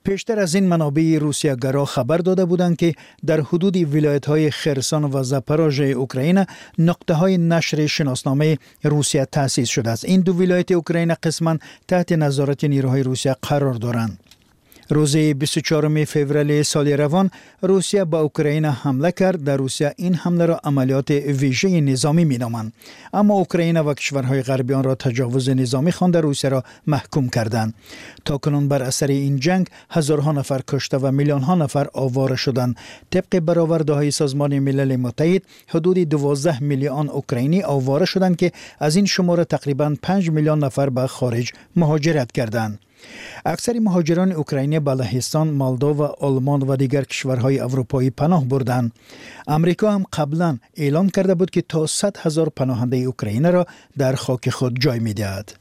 پیشتر از این منابع روسیه گرا خبر داده بودند که در حدود ولایت‌های خرسان و زاپاروژه اوکراین نقطه‌های نشر شناسنامه روسیه تأسیس شده است. این دو ولایت اوکراین قسماً تحت نظارت نیروهای روسیه قرار دارند. روز 24 فوریه سال روان روسیه به اوکراین حمله کرد. در روسیه این حمله را عملیات ویژه نظامی می‌نامند، اما اوکراین و کشورهای غربی آن را تجاوز نظامی خوانده روسیه را محکوم کردند. تاکنون بر اثر این جنگ هزارها نفر کشته و میلیون‌ها نفر آواره شدند. طبق برآورده‌های سازمان ملل متحد حدود 12 میلیون اوکراینی آواره شدند که از این شماره تقریباً 5 میلیون نفر به خارج مهاجرت کردند. اکثر مهاجران اوکراینی به لهستان، مالدو و آلمان و دیگر کشورهای اروپایی پناه بردند. امریکا هم قبلا اعلان کرده بود که تا 100,000 پناهنده اوکراینی را در خاک خود جای می‌دهد.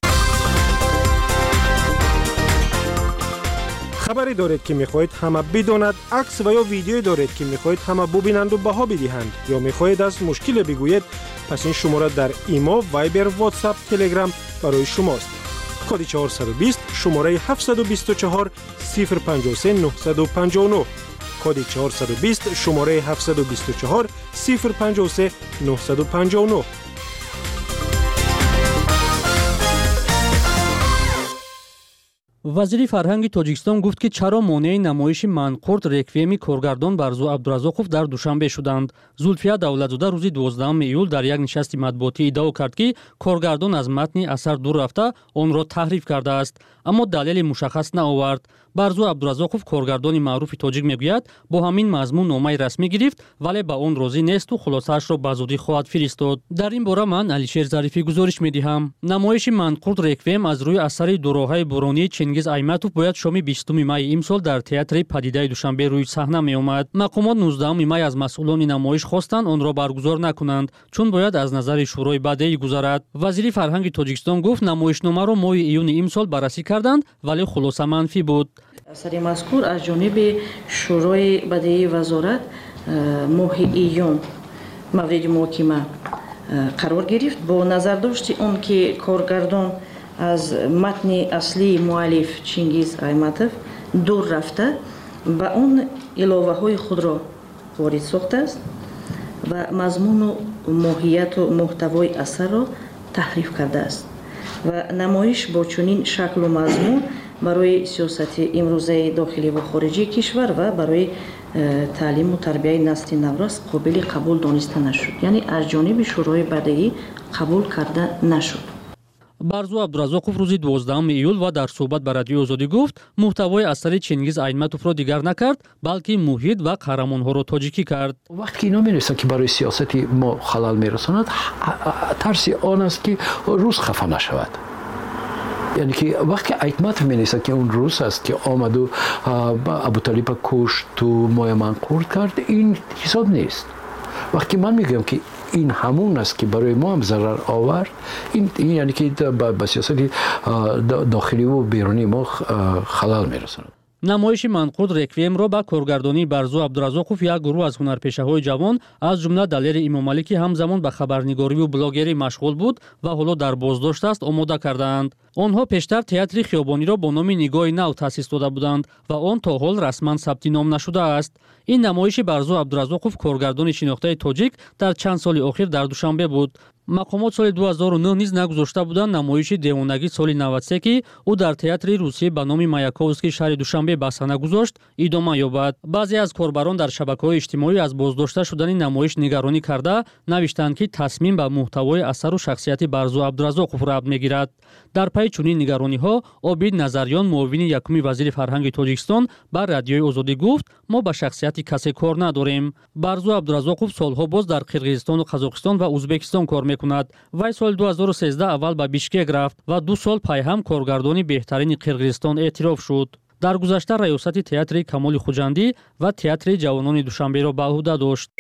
خبری دارید که می‌خواهید همه بداند، عکس و یا ویدیویی دارید که می‌خواهید همه ببینند و بها بدهند، یا می‌خواهید از مشکل بگویید، پس این شماره در ایما، وایبر، واتساپ، تلگرام برای شماست. کد 420 شماره 724 053 959. کد 420 شماره 724 053 959. وزیر فرهنگ تاجیکستان گفت که چرا مانع نمایش منقورت رکویم کارگردان برزو عبدالرزاقوف در دوشنبه شدند. زولفیا دولتزاده روز 12 ایول در یک نشست مطبوعاتی ادعا کرد که کارگردان از متن اثر دور رفته آن را تحریف کرده است، اما دلیل مشخص نآورد. برزو عبدالرزاقوف کارگردان معروف تاجیک میگوید با همین مضمون نامه رسمی گرفت ولی با آن راضی نیست و خلاصه‌اش را به زودی خواهد فرستاد. در این باره من علیشیر ظریفی گزارش میدهم. نمایش منقورت رکویم از روی اثر دوراهای بورانی چنگیز ایمتوف باید شام 20 می امسال در تئاتر پدیده دوشنبه روی صحنه می آمد. مقامات 19 می از مسئولان نمایش خواستند آن را برگزار نکنند چون باید از نظر شورای بدهی گذرد. وزیر فرهنگ تاجیکستان گفت نمایشنامه را ماه ایون امسال بررسی کردند ولی خلاصه منفی بود. اثر مذکور از جانب شورای بدهی وزارت ماه ایون مورد محاکمه قرار گرفت با نظر داشت اون که کارگردان از متن اصلی مؤلف چنگیز ایمتوف دور رفته و اون علاوه های خود را وارد ساخته است و مضمون و ماهیت و محتوای اثر را تحریف کرده است و نمایش با چنین شکل و مضمون برای سیاست امروزه داخلی و خارجی کشور و برای تعلیم و تربیت نسل نوراس قابل قبول دانسته نشد، یعنی از جانب شورای بدهی قبول کرده نشد. برزو عبدالرزاقوف روز 12 ایول و در صحبت با رادیو آزادی گفت محتوای اثر چنگیز ایمتوف را دیگر نکرد بلکه محیط و قهرمان‌ها را تاجیکی کرد. وقتی که اینا می‌نویسند که برای سیاست ما خلل می‌رساند، ترس آن است که روس خفه نشود. یعنی که وقتی ایمتوف می‌نویسد که اون روس است که آمد و ابوطالب کشت و مایه منقورت کرد، این حساب نیست. وقتی من میگم که این همون است که برای ما هم ضرر آورد، این یعنی که به سیاست داخلی و بیرونی ما خلل می‌رساند. نمایش منقورت رکویم را با کارگردانی برزو عبدالرزاقوف یک گروه از هنرپیشه‌های جوان از جمله دلیر امامعلی که همزمان به خبرنگاری و بلاگری مشغول بود و حالا در بازداشت است آماده کردند. آنها پیشتر تئاتر خیابانی را با نام نگاه نو تأسیس داده بودند و آن تا حال رسما ثبت نام نشده است. این نمایش برزو عبدالرزاقوف کارگردان شناخته تاجیک در چند سال اخیر در دوشنبه بود. مقامات سال 2009 نیز نگذاشته بودند نمایش دیوانگی سال 93 که او در تئاتر روسیه به نام مایاکوفسکی شهر دوشنبه به صحنه گذاشت ادامه یابد. بعضی از کاربران در شبکه‌های اجتماعی از بازداشته شدن نمایش نگرانی کرده نوشتند که تصمیم به محتوای اثر و شخصیت برزو عبدالرزاقوف ربط می‌گیرد. در پی چنین نگرانی‌ها عابد نظریان معاون یکم وزیر فرهنگ تاجیکستان با رادیوی آزادی گفت ما با شخصیت کسی کار نداریم. برزو عبدالرزاقوف سالها باز در قرقیزستان و قزاقستان و ازبکستان کار می‌کند. وی سال 2013 اول به بیشکک رفت و 2 سال پس هم کارگردانی بهترین قرقیزستان اعتراف شد. در گذشته ریاست تئاتر کمال خوجندی و تئاتر جوانان دوشنبه را به عهده داشت.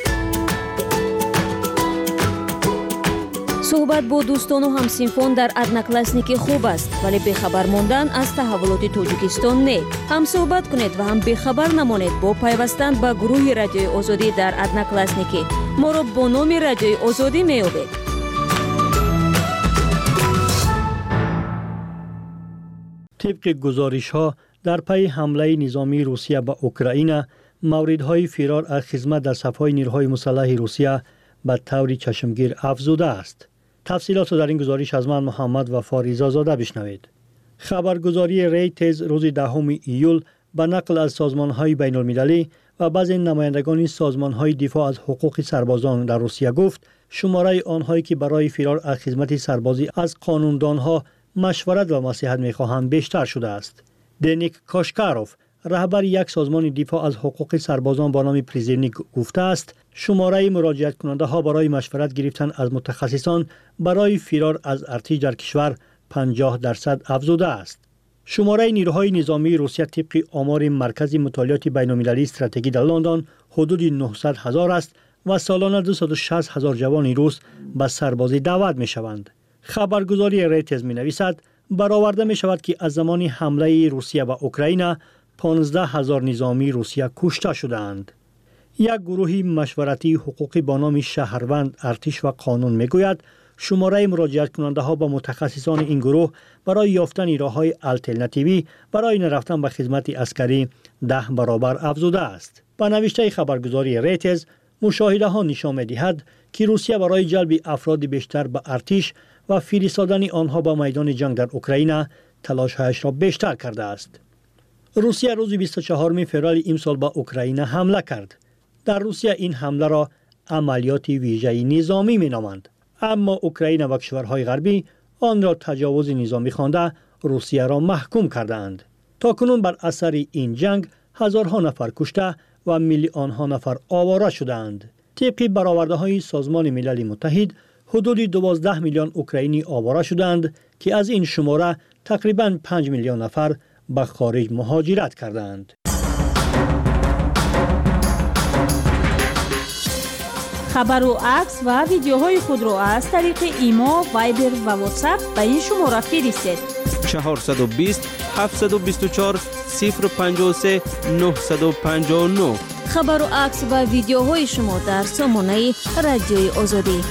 صحبت با دوستان و همسینفان در ادناکلاسنیک خوب است ولی بخبر ماندن از تحولات تاجیکستان نه. هم صحبت کنید و هم بخبر نمانید با پیوستن به گروه رادیوی آزادی در ادناکلاسنیک. ما را با نام رادیوی آزادی می‌یابید. طبق گزارش‌ها در پی حمله نظامی روسیه به اوکراین، موردهای فرار از خدمت در صف‌های نیروهای مسلح روسیه به طور چشمگیر افزوده است. تفصیلات در این گزارش از من محمد وفا رضازاده بشنوید. خبرگزاری ریترز روز 10 ایول به نقل از سازمان‌های بین‌المللی و بعضی نمایندگان سازمان‌های دفاع از حقوق سربازان در روسیه گفت شماره آنهایی که برای فرار از خدمت سربازی از قانوندانها مشورت و نصیحت می‌خواهند بیشتر شده است. دنیک کاشکاروف، رهبر یک سازمان دفاع از حقوق سربازان با نام پریزرنیک گفته است شماره مراجعت کننده ها برای مشورت گرفتن از متخصصان برای فرار از ارتش در کشور 50% افزوده است. شماره نیروهای نظامی روسیه طبق آمار مرکز مطالعات بین‌المللی استراتژی در لندن حدود 900,000 است و سالانه 260,000 جوان روس به سربازی دعوت می شوند. خبرگزاری ریترز می نویسد برآورده می شود که از زمان حمله روسیه به اوکراین 15,000 نظامی روسیه کشته شدند. یک گروه مشورتی حقوقی با نام شهروند ارتش و قانون می گوید شماره مراجعت کننده ها با متخصصان این گروه برای یافتن راه‌های آلترناتیوی برای نرفتن به خدمت عسکری 10 برابر افزوده است. با نوشته خبرگزاری ریترز، مشاهده ها نشان می دهد که روسیه برای جلب افراد بیشتر به ارتش و فرستادن آنها به میدان جنگ در اوکراین تلاش‌هایش را بیشتر کرده است. روسیه روز 24 فوریه امسال به اوکراین حمله کرد. در روسیه این حمله را عملیات ویژه نظامی می‌نامند، اما اوکراین و کشورهای غربی آن را تجاوز نظامی خوانده روسیه را محکوم کردند. تاکنون بر اثر این جنگ هزارها نفر کشته و میلیون‌ها نفر آواره شدند. طبق برآورده‌های سازمان ملل متحد حدود 12 میلیون اوکراینی آواره شدند که از این شماره تقریباً 5 میلیون نفر به خارج مهاجرت کردند. خبر و عکس و ویدیوهای خود را از طریق ایما، وایبر و واتساپ به این شماره فرستید. 420 724 053 959. خبر و عکس و ویدیوهای شما در سامانه رادیوی آزادی.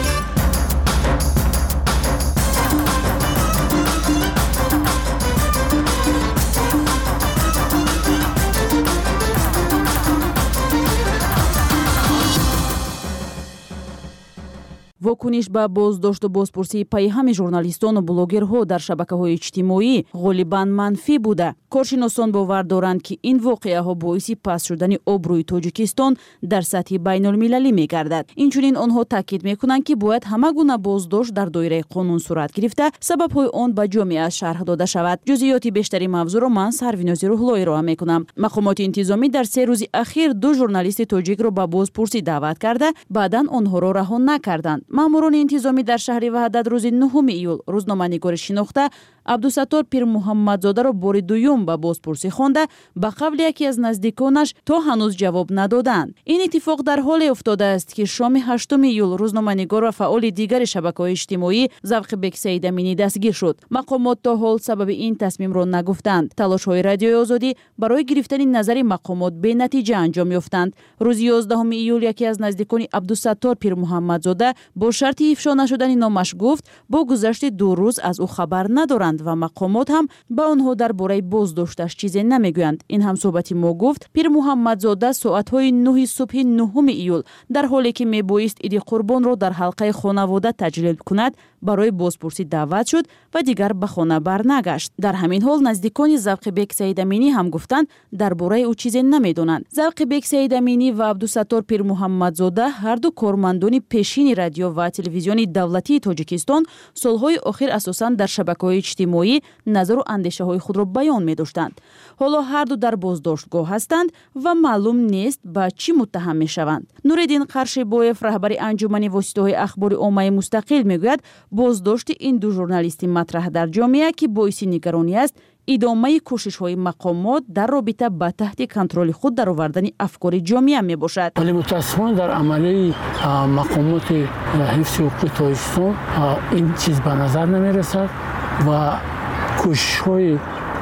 واکنش به بازداشت و بازپرسی پیام ژورنالیستان و بلاگرها در شبکه‌های اجتماعی غالباً منفی بوده. کارشناسان باور دارند که این واقعه‌ها باعث پست شدن آبروی تاجیکستان در سطح بین‌المللی می‌گردد. اینچنین آنها تاکید می‌کنند که باید همه گونه بازداشت در دایره قانون صورت گرفته، سبب‌های آن به جامعه شرح داده شود. جزئیات بیشتری موضوع را من سرویناز روحلایی ارائه می‌کنم. مقامات انتظامی در 3 روز اخیر 2 ژورنالیست تاجیک را به بازپرسی دعوت کرده، بعداً آنها را رها نکردند. ماموران انتظامی در شهر وحدت روز 9 ایول روزنامه‌نگار شناخته عبدالستار پیر محمدزاده را بار دوم به بازپرسی خوانده به قول یکی از نزدیکانش تا هنوز جواب ندادند. این اتفاق در حالی افتاده است که شام 8 ایول روزنامه‌نگار و فعال دیگر شبکه‌های اجتماعی ذوقبک سید امینی دستگیر شد. مقامات تا حال سبب این تصمیم را نگفتند. تلاش‌های رادیوی آزادی برای گرفتن نظر مقامات به نتیجه انجام یافتند. روز 11 ایول یکی از نزدیکان عبدالستار پیر محمدزاده با شرط افشا نشدن نامش گفت با گذشت 2 روز از او خبر ندارند و مقامات هم به آنها درباره بازداشتش چیزی نمیگویند. این هم صحبتی ما گفت پیر محمدزاده ساعت‌های 9 صبح 9 ایول در حالی که میبایست عید قربان را در حلقه خانواده تجلیل کند برای بازپرسی دعوت شد و دیگر به خانه برنگشت. در همین حال نزدیکان ذوقبک سید امینی هم گفتند درباره او چیزی نمیدونند. ذوقبک سید امینی و عبدالستار پیر محمدزاده هر دو کارمندان پیشین رادیو و تلویزیون دولتی تاجیکستان سالهای اخیر اساساً در شبکه‌های اجتماعی نظر و اندیشه‌های خود را بیان می‌داشتند. حالا هر دو در بازداشتگاه هستند و معلوم نیست به چی متهم می‌شوند. نورالدین قرشیبویف رهبر انجمن واسطه‌های اخبار عامه مستقل میگوید بازداشت این 2 ژورنالیست مطرح در جامعه که باعث نگرانی است ادامه کوشش‌های مقامات در رابطه با تحت کنترل خود درآوردن افکار جامعه میباشد. ولی متأسفانه در عملی مقامات حفظ حقوق تاجیکستان این چیز به نظر نمیرسد و کوشش‌های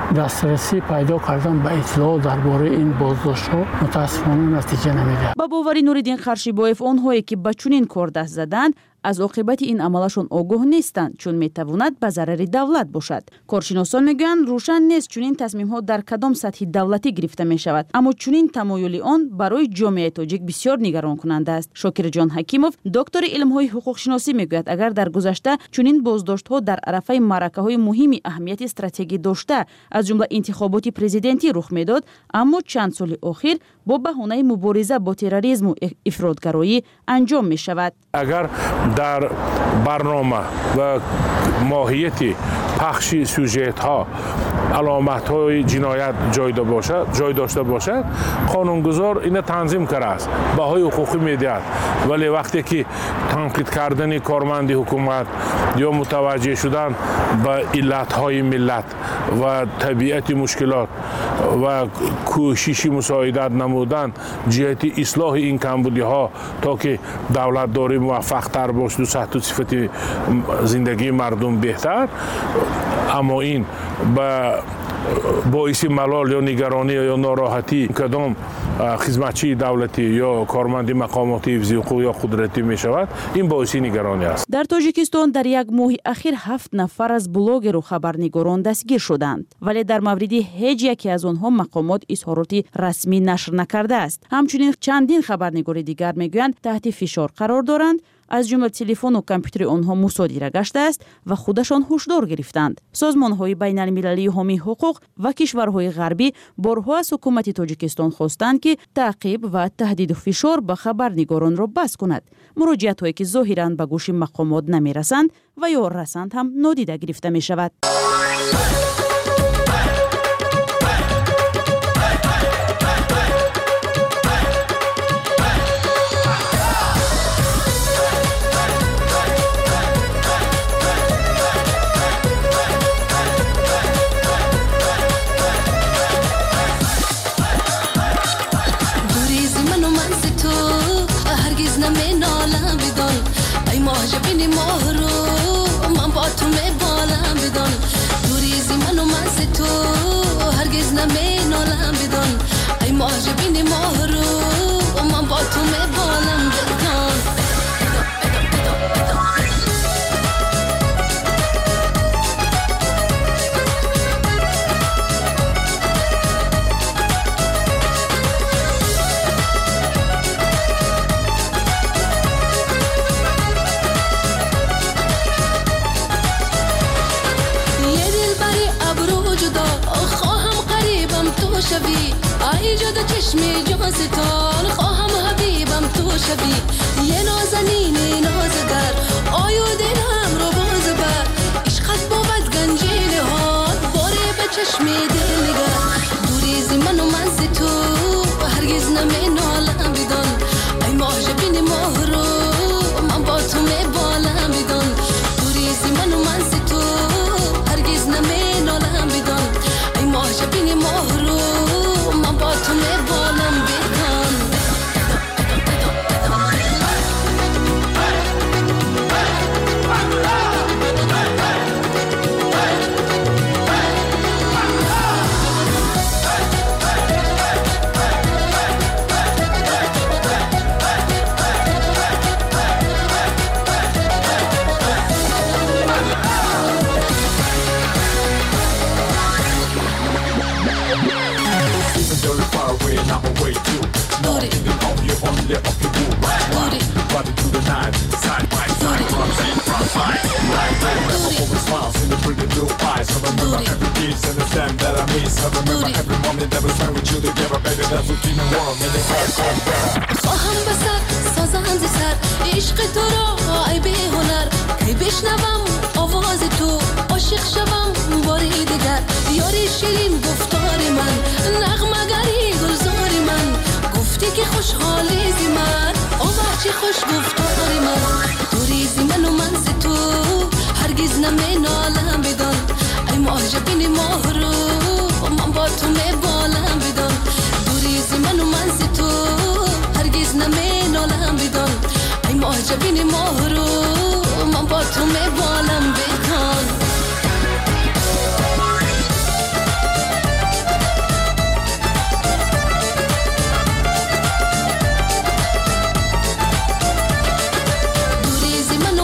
دسترسی پیدا کردن به اطلاع درباره این بازداشت‌ها متأسفانه نتیجه نمیده. با باور نورالدین قرشیبویف آنهایی که به چنین کار دست زدند از عاقبت این عملشون آگاه نیستند چون میتواند به ضرر دولت باشد. کارشناسان میگویند روشن نیست چون این تصمیم ها در کدام سطح دولتی گرفته می شود، اما چون این تمایل آن برای جامعه تاجیک بسیار نگران کننده است. شاکر جان حکیموف دکتر علم های حقوق شناسی میگوید اگر در گذشته چون این بازداشت ها در عرصه معرکه های مهمی اهمیت استراتژیکی داشته از جمله انتخابات پرزیدنتی رخ میداد، اما چند سال اخیر با بهانه مبارزه با تروریسم و افراطگرایی انجام می شود. اگر در برنامه و ماهیت پخش سوژت ها علامت های جنایت جای داشته باشد، قانونگذار این تنظیم کرده است، بهای حقوقی میدهد. ولی وقتی که تنقید کردن کارمند حکومت یا متوجه شدن به علت های ملت و طبیعت مشکلات و کوشش مساعدت نمودن جهت اصلاح این کمبودی ها تا که دولت داری موفق تر باشد و سطح و صفت زندگی مردم بهتر، اما این باعث ملال یا نگرانی یا ناراحتی کدام خدمتچی دولتی یا کارمند مقامات حفظی حقوق یا قدرتی می شود، این باعث نگرانی است. در تاجیکستان در یک ماه اخیر 7 نفر از بلاگر و خبرنگاران دستگیر شدند، ولی در مورد هیچ یکی از آنها مقامات اظهارات رسمی نشر نکرده است. همچنین چندین خبرنگار دیگر میگویند تحت فشار قرار دارند، از جمله تلفن و کامپیوتر آنها مصادره گشته است و خودشان هشدار گرفتند. سازمان‌های بین‌المللی حامی حقوق و کشورهای غربی بارها از حکومت تاجیکستان خواستند که تعقیب و تهدید و فشار به خبرنگاران را بس کند. مراجعت‌هایی که ظاهراً به گوش مقامات نمی‌رسند و یا رسند هم نادیده گرفته می‌شود. یه نازنین نازدار آیو دلم رو باز بر عشقت بود گنجینه ها باره به چشم دل نگر دوریزی من و من زی تو هرگز نمینالم بدان ای معجبین ماه رو من با تو میبالم بدان دوریزی من و من زی تو هرگز نمینالم بدان ای معجبین ماه رو من با تو میبالم بدان خواهم بسر سازم زی سر عشق تو را ای بی هنر کی بشنوم آواز تو عاشق شوم باری دیگر یاری شیرین گفتار من نغمه‌گری گلزار من گفتی که خوشحالی زی من آوچی خوش گفتار من دوریزی من و من زی تو هرگز نمینالم بدان ای معجبین ماه رو من با تو میبالم بدان دوریزی من و من زی تو هرگز نمینالم بدان ای معجبین ماه رو من با تو میبالم بدان دوریزی من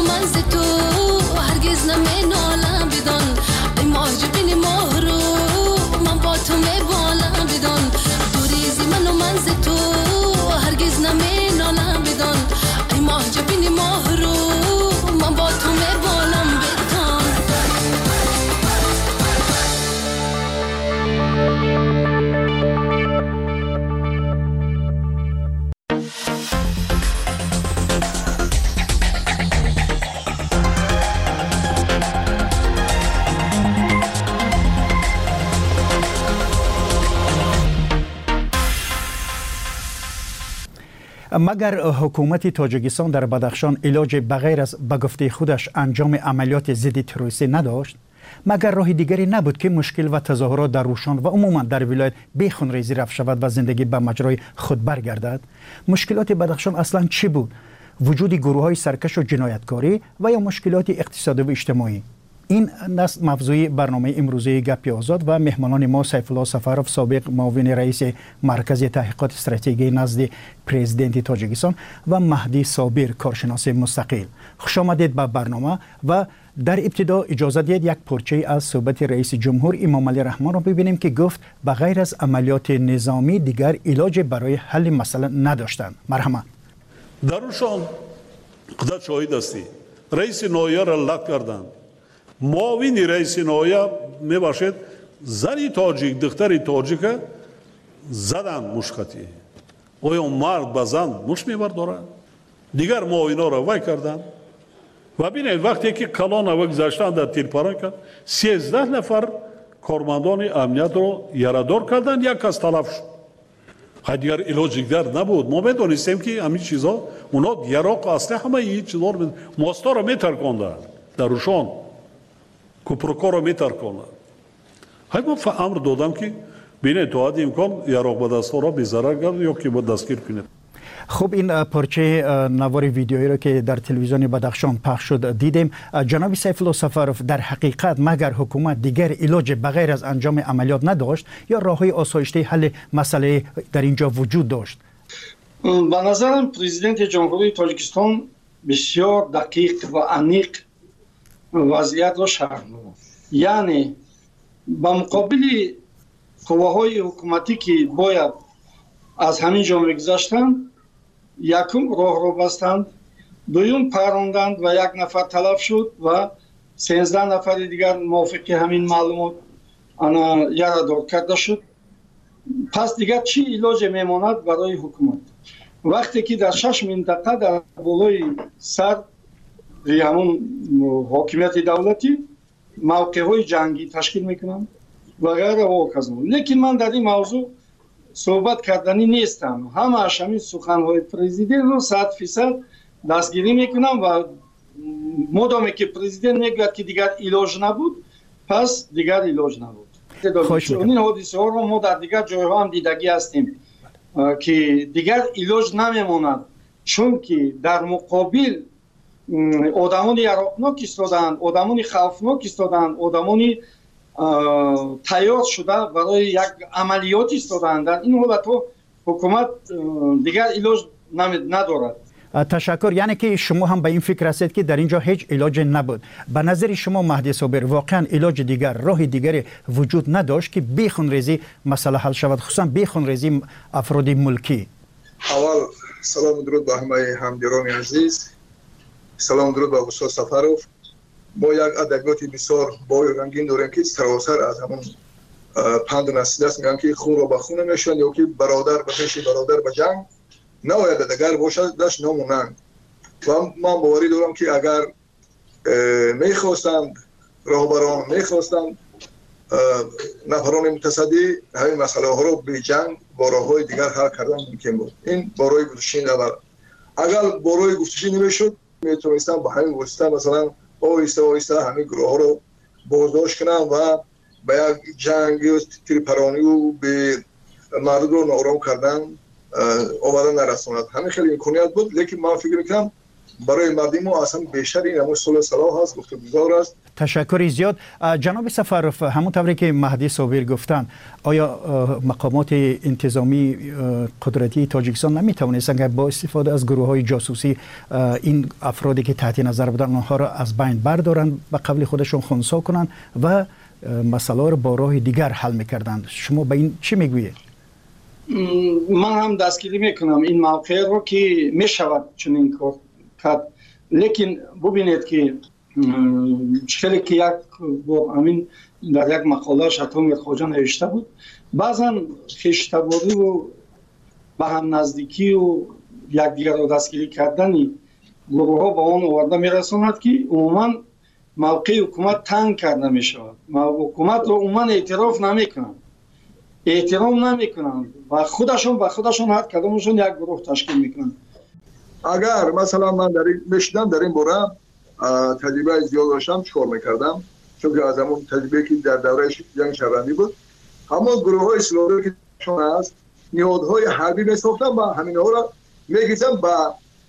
مگر حکومت تاجیکستان در بدخشان علاج بغیر از به گفته خودش انجام عملیات ضد تروریستی نداشت؟ مگر راه دیگری نبود که مشکل و تظاهرات در روشان و عموما در ولایت بیخونریزی رفت شود و زندگی به مجرای خود برگردد؟ مشکلات بدخشان اصلا چی بود؟ وجود گروه‌های سرکش و جنایتکاری و یا مشکلات اقتصادی و اجتماعی؟ این است موضوع برنامه امروزه گپ آزاد و مهمانان ما سیف الله سفروف سابق معاون رئیس مرکز تحقیقات استراتژی نزد پرزیدنت تاجیکستان و مهدی صابر کارشناس مستقل. خوش آمدید به برنامه و در ابتدا اجازه دهید یک پارچه از صحبت رئیس جمهور امام علی رحمان را ببینیم که گفت بغیر از عملیات نظامی دیگر علاج برای حل مسئله نداشتند. مرحمت. درشان خودت شاهد هستی رئیس نایه را لغو کردند. معاون رئیس نایه میباشد زنی تاجیک دختری تاجیک زدن مشکتی آیا مرد به زن مش میبردارد؟ دیگر معاونا را وای کردند و بینید وقتی که کلان و گذاشتن در تیرپاران کرد 13 نفر کارمندان امنیت را یارادار کردند. یک کس تلف شد. دیگر علاج دیگر نبود. ما میدونستیم که همین چیزا اونا یراق اصلی همه این چیزا رو ماستا را میترکاندند در روشان کوپروکا را میترکاندند. ما امر دادم که بینید تا حد امکان یراق به دست را بی‌ضرر گردید یا که با دستگیر کنید. خب این پارچه نوار ویدیویی را که در تلویزیون بدخشان پخش شد دیدیم. جناب سیف الله سفروف در حقیقت مگر حکومت دیگر علاج بغیر از انجام عملیات نداشت یا راههای آسایشته حل مسئله در اینجا وجود داشت؟ به نظرم پرزیدنت جمهوری تاجیکستان بسیار دقیق و عمیق وضعیت را شرح داد. یعنی با مقابل قواهای حکومتی که باید از همین جا میگذشتند یکم راه رو بستند، دویم پروندند و یک نفر تلف شد و 13 نفر دیگر موافق همین معلومات یارادار کرده شد. پس دیگر چی علاج میماند برای حکومت وقتی که در 6 منطقه در بالای سر همون حاکمیت دولتی موقع‌های جنگی تشکیل میکنند و غیره و کذا. لیکن من در این موضوع صحبت کردنی نیستم. همه همین سخنهای پرزیدنت رو 100% دستگیری میکنم و مدامی که پرزیدنت میگوید که دیگر علاج نبود پس دیگر علاج نبود. این حادثه ها رو ما در دیگر جایها هم دیدگی هستیم که دیگر علاج نمیماند، چون که در مقابل آدمان یراقناک ایستادند، آدمان خوفناک ایستادند، آدمان تیار شده برای یک عملیات ایستادند. در این حالت حکومت دیگر علاج ندارد. تشکر. یعنی که شما هم به این فکر هستید که در اینجا هیچ علاج نبود. به نظر شما مهدی صابر واقعا علاج دیگر راه دیگری وجود نداشت که بیخونریزی مسئله حل شود، خصوصا بیخونریزی افراد ملکی؟ اول سلام و درود به همه همدیران عزیز. سلام و درود به استاد سفروف. ما یک ادبیاتی بسیار بای رنگین داریم که سراسر از همون پند و نصیحت است، میگن که خون را به خون میشوند یا که برادر به پیش برادر به جنگ نباید دیگر باشد داشت نمونند. و من باوری دارم که اگر میخواستند راهبران میخواستند نفران متصدی همین مسئله ها رو به جنگ با راههای دیگر حل کردن ممکن بود. این برای گفتشین اول. اگر برای گفتشین نمیشد میتونستن با همین واسطه مثلا آهسته همین گروه ها رو بازداشت کنن و به یک جنگ و تیرپرانی و به مردم رو ناآرام کردن آمدن نرساند. همین خیلی امکانیت بود، لیکن من فکر میکنم برای مردم ما اصلا بیشتر این همون صلح صلاح هست، گفتگوزار است. تشکر زیاد. جناب سفروف، همونطوری که مهدی صابر گفتن، آیا مقامات انتظامی قدرتی تاجیکستان نمیتوانستند با استفاده از گروه‌های جاسوسی این افرادی که تحت نظر بودن آنها را از بین بردارند، به قبل خودشون خنثی کنند و مسئله را با راه دیگر حل میکردند؟ شما به این چی میگویید؟ من هم دستگیری میکنم این موقع رو که میشود چنین کار کرد، لیکن ببینید که خیلی که یک همین در یک مقاله شطرنگ خواجه نوشته بود، بعضا خویشتواری و به هم نزدیکی و یکدیگر را دستگیری کردنی گروه ها به آن آورده میرساند که عموما موقع حکومت تنگ کرده میشود. حکومت را عموما اعتراف نمیکنند، احترام نمیکنند و خودشون هر کدامشون یک گروه تشکیل میکنند. اگر مثلا من در این باره تجربه زیاد داشتم چیکار میکردم، چون که از همون تجربه که در دوره جنگ شهروندی بود، همون گروه های اسلامی که شما هست نهادهای حربی میساختن و همین ها را میگیزن با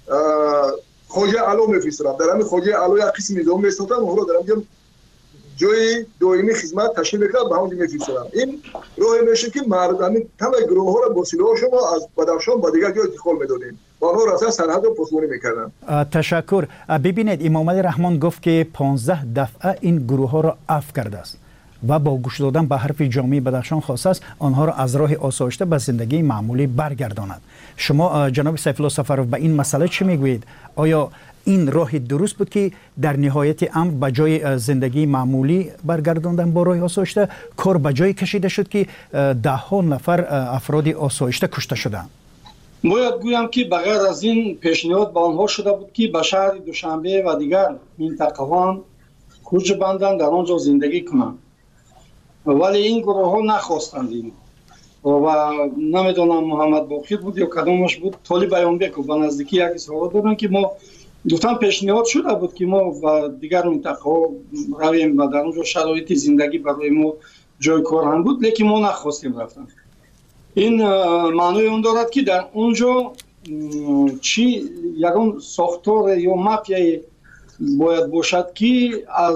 خوجه علو میفرستن. در همین خوجه علو یک قسم نظام میساختن و اون را در همین جای دائمی خدمت تشکیل میکرد به همون میفرستن. این راه میشه که مردم تمام گروه ها را با سلاح شما از بدخشان با دیگر جای انتقال میدادیم و آنها را سرحد را پاسداری میکردن. تشکر. ببینید امام علی رحمان گفت که 15 دفعه این گروه ها را عفو کرده است و با گوش دادن به حرف جامعه بدخشان خواسته است آنها را از راه آسایشته به زندگی معمولی برگرداند. شما جناب سیف الله سفرов به این مسئله چی میگویید؟ آیا این راه درست بود که در نهایت امر به جای زندگی معمولی برگرداندن با راه آسایشته، کار به جای کشیده شد که ده ها نفر افراد آسایشته کشته شدند؟ باید گویم که بغیر از این پیشنهاد به آنها شده بود که به شهر دوشنبه و دیگر منطقه‌ها کوچ بندند، در آنجا زندگی کنند، ولی این گروه ها نخواستند. و نمیدونم محمد باقر بود یا کدامش بود، طالب بیانبک و به نزدیکی یک اظهارات دادن که ما گفتن پیشنهاد شده بود که ما و دیگر منطقه ها رویم و در اونجا شرایط زندگی برای ما جای کار هم بود، لیکن ما نخواستیم رفتن. این معنی اون دارد که در اونجا چی یکون ساختار یا مافیای باید باشد که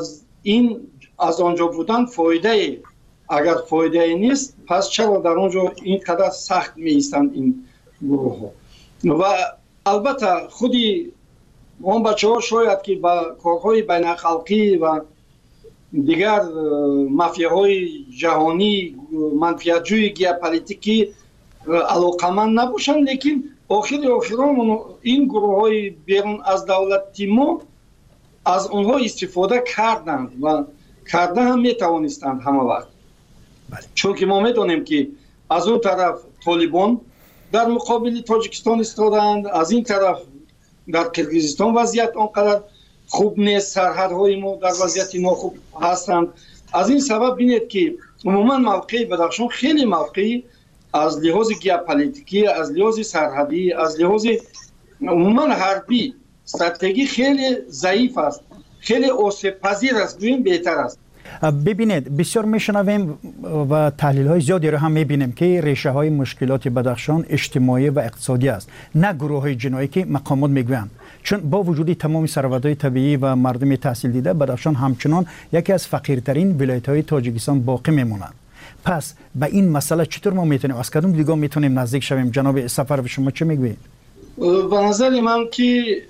از آنجا بودن فایده، اگر فایده نیست پس چرا در اونجا اینقدر سخت می ایستند این گروه ها؟ و البته خودی اون بچه ها شاید که با کارهای بین خلقی و دیگر مافیاهای جهانی منفعت‌جوی گیوپولیتیکی علاقمند نباشند، لیکن آخران این گروه های بیرون از دولت ما از اونها استفاده کردند و کرده هم میتوانستند همه وقت. چون که ما میدونیم که از اون طرف طالبان در مقابل تاجیکستان ایستادند، از این طرف در کرگیزستان وضعیت آنقدر خوب نیست، سرحدهای ما در وضعیت ناخوب هستند. از این سبب بینید که عموما موقع بدخشان خیلی موقعی از لحاظ گیوپولیتیکی، از لحاظ سرحدی، از لحاظ عموما حربی استراتژی خیلی ضعیف است، خیلی آسیب پذیر است، بهتر است. ببینید بسیار میشنویم و تحلیل های زیادی رو هم میبینیم که ریشه های مشکلات بدخشان اجتماعی و اقتصادی است، نه گروه های جنایی که مقامات میگویند. چون با وجود تمام ثروت‌های طبیعی و مردم تحصیل دیده، بدخشان همچنان یکی از فقیرترین ولایت‌های تاجیکستان باقی میماند. پس به این مسئله چطور ما میتونیم از کدوم دیگه میتونیم نزدیک شویم؟ جناب سفرov شما چه میگویید؟ به نظر من که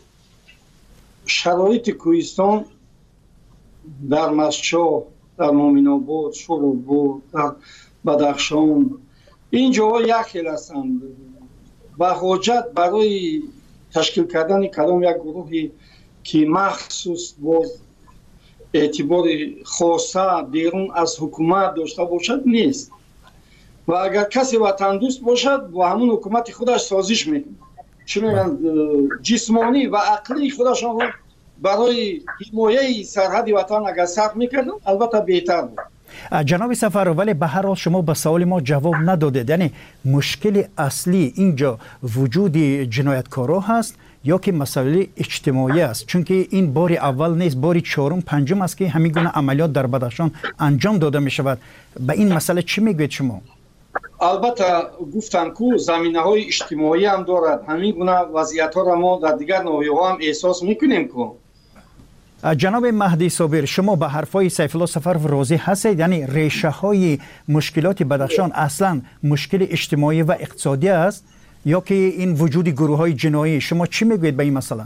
شرایط کوهستان در مسچا، در مومن‌آباد، شوراباد، در بدخشان این جاها یک خیل هستند و حاجت برای تشکیل کردن کدام یک گروهی که مخصوص با اعتبار خاصه بیرون از حکومت داشته باشد نیست و اگر کسی وطن دوست باشد با همون حکومت خودش سازش میکنه، چون جسمانی و عقلی خودشان رو برای حمایه سرحد وطن اگر صرف میکردن البته بهتر بود. جناب سفرov، ولی به هر حال شما به سوال ما جواب ندادید. یعنی مشکل اصلی اینجا وجود جنایتکارا هست یا که مسئله اجتماعی است؟ چون که این بار اول نیست، بار چهارم پنجم است که همین گونه عملیات در بدخشان انجام داده می شود. به این مسئله چی میگوید شما؟ البته گفتم که زمینه‌های اجتماعی هم دارد، همین گونه وضعیت‌ها را ما در دیگر ناحیه‌ها هم احساس می‌کنیم که. جناب مهدی صابر، شما به حرفای سیف الله سفرov راضی هستید؟ یعنی ریشه های مشکلات بدخشان اصلا مشکل اجتماعی و اقتصادی است یا که این وجود گروه های جنایی؟ شما چی میگوید به این مسئله؟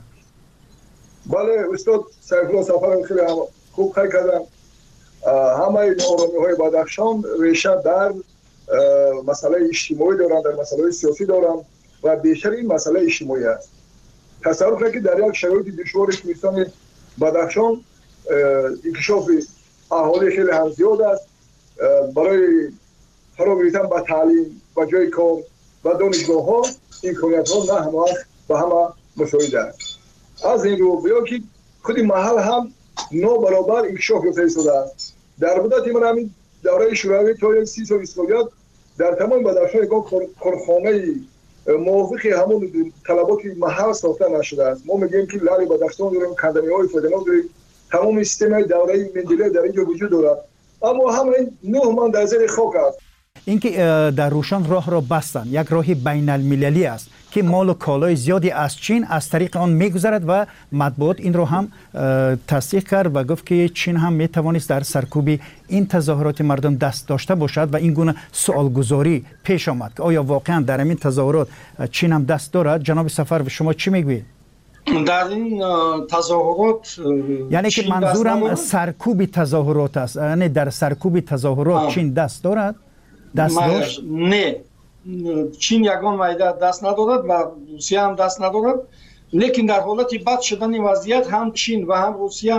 بله استاد سیف الله سفرov خیلی خوب خیلی کردن. همه نارامی های بدخشان ریشه در مسئله اجتماعی دارن، در مسئله سیاسی دارن و بیشتر این مسئله اجتماعی است. تصور کنید که در یک شرایط دشوار کوهستان بدخشان انکشاف اهالی خیلی هم زیاد است، برای فرا گرفتن به تعلیم و جای کار و دانشگاه ها امکانیت ها نه همه به همه مساوی است. از این رو بیا که خود محل هم نابرابر انکشاف یافته شده است. در مدت من همین دوره شوروی تا 30 سال استقلال در تمام بدخشان یک کارخانه موافق همون طلبات محل ساخته نشده است. ما میگیم که لری بدخشان داریم، کندنی‌های فدنال داریم، تمام سیستم دوره مندله در اینجا وجود دارد، اما همین 9 من در زیر خاک است. اینکه در روشن راه را بستن یک راه بین المللی است که مال و کالای زیادی از چین از طریق آن میگذرد و مطبوعات این را هم تصدیق کرد و گفت که چین هم میتوانست در سرکوب این تظاهرات مردم دست داشته باشد و این گونه سوالگذاری پیش آمد که آیا واقعا در این تظاهرات چین هم دست دارد؟ جناب سفر شما چی میگویید؟ در این تظاهرات یعنی که منظورم سرکوب تظاهرات است، یعنی در سرکوب تظاهرات چین دست دارد؟ دست داشت؟ نه، چین یگان وعده دست ندارد و روسیه هم دست ندارد، لیکن در حالت بد شدن وضعیت هم چین و هم روسیه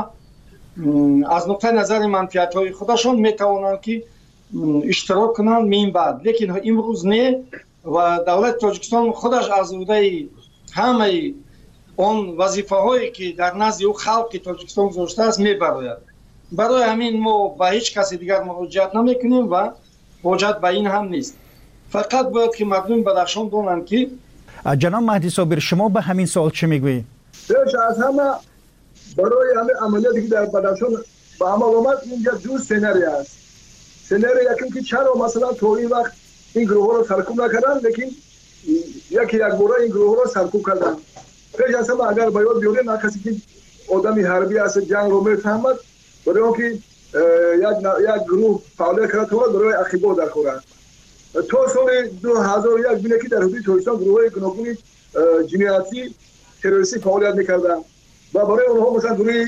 از نقطه نظر منفعت‌های خودشان میتوانند که اشتراک کنند مین بعد، لیکن امروز نه و دولت تاجیکستان خودش از عهده همه اون وظیفه هایی که در نزد او خلق تاجیکستان گذاشته است میبراید. برای همین ما به هیچ کسی دیگر مراجعت نمیکنیم و حاجت به این هم نیست. فقط باید که مردم بدخشان دانند که جناب مهدی صابر شما به همین سوال چه میگویید؟ از همه برای همه عملیاتی که در بدخشان به عمل آمد اینجا دو سناریو است. سناریو یکی که چرا مثلا تا این وقت این گروه ها را سرکوب نکردن، لیکن یک باره این گروه ها را سرکوب کردن. پیش از همه اگر باید بیاریم هر کسی که آدمی حربی است جنگ رو میفهمد، برای اون که یک گروه فعالیت کرده تا برای اخیبا در خورد. تا سال 2001 بینه که در حدود تاجیکستان گروه گوناگون جنایتی تروریستی فعالیت میکردن و برای اونها مثلا گروه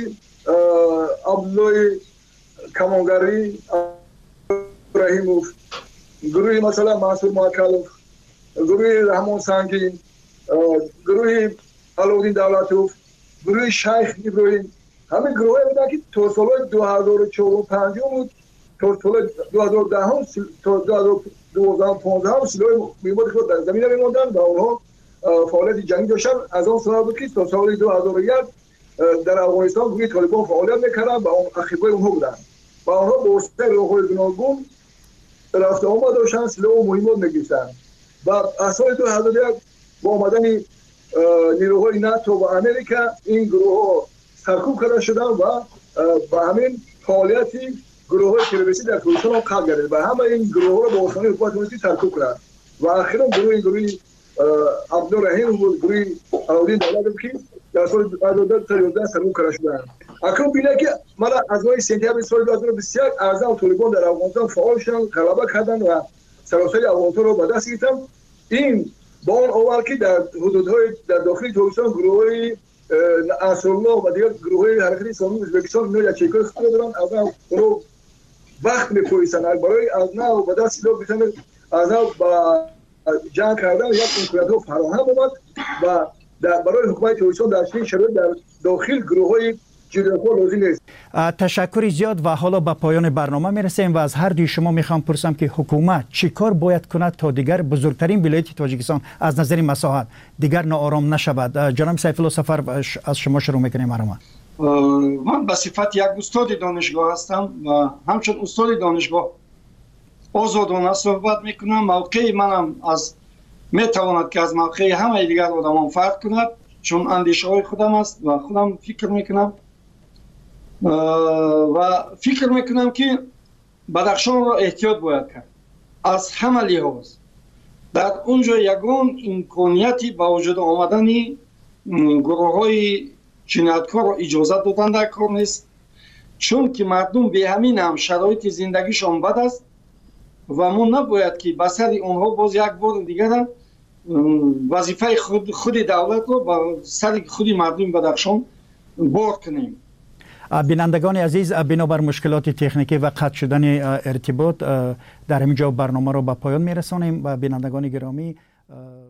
عبدالله کمانگری ابراهیموف، گروه مثلا منصور موکلوف، گروه رحمان سنگین، گروه علودین دولتوف، گروه شیخ ابراهیم، همین گروه بودن که تا سال 2045 بود تا سال 2010 تا 2015 سلاح میماد خود در زمین میموندن و اونها فعالیت جنگی داشتن. از آن سال بود که تا سال 2001 در افغانستان گروه طالبان فعالیت میکردن و اون اخیبای اونها بودن و اونها به واسطه راههای گوناگون رفته آمد داشتن، سلاح و مهمات میگیرفتن و از سال 2001 با آمدن نیروهای ناتو و امریکا این گروه ها سرکوب کرده شدن و به همین فعالیتی گروه های تروریستی در کردستان هم قطع گردید و همه این گروه ها را با آسانی حکومت امریکایی سرکوب کردند و اخیراً گروه عبدالرحیم و گروه علودین دولتوف که در سال 2011 سرکوب کرده شدند. اکنون بینه که من از ماه سپتامبر سال 2021 اعضای طالبان در افغانستان فعال شدند، غلبه کردند و سراسر افغانستان را به دست گرفتند. این با آن آورد که در حدودهای در داخل تاجیکستان گروه‌های انصارالله و دیگر گروه‌های حرکت اسلامی ازبکستان اینا یک چیکار خود دارن، از اون وقت می‌پویسن برای از نو به دست سلاح بتونن از نو با جنگ کردن یک امکانات فراهم آمد و برای حکومت تاجیکستان در چنین شرایط در داخل گروه‌های جداخواه لازم نیست. تشکر زیاد و حالا به پایان برنامه میرسیم و از هر دوی شما میخوام پرسم که حکومت چی کار باید کند تا دیگر بزرگترین ولایت تاجیکستان از نظر مساحت دیگر ناآرام نشود. جناب سیف الله سفر از شما شروع میکنیم برنامه. من به صفت یک استاد دانشگاه هستم و همچون استاد دانشگاه آزادانه صحبت میکنم. موقع منم از میتواند که از موقع همه دیگر آدمان فرق کند، چون اندیشه های خودم است و خودم فکر میکنم و فکر میکنم که بدخشان را احتیاط باید کرد از همه لحاظ. در اونجا یگان امکانیتی با وجود آمدن گروه های جنایتکار را اجازه دادن در کار نیست، چون که مردم به همین هم شرایط زندگیشان بد است و ما نباید که به سر اونها باز یک بار دیگر وظیفه خود دولت رو با سر خود مردم بدخشان بار کنیم. بینندگان عزیز، بنابر مشکلات تکنیکی و قطع شدن ارتباط در همینجا برنامه رو به پایان میرسانیم و بینندگان گرامی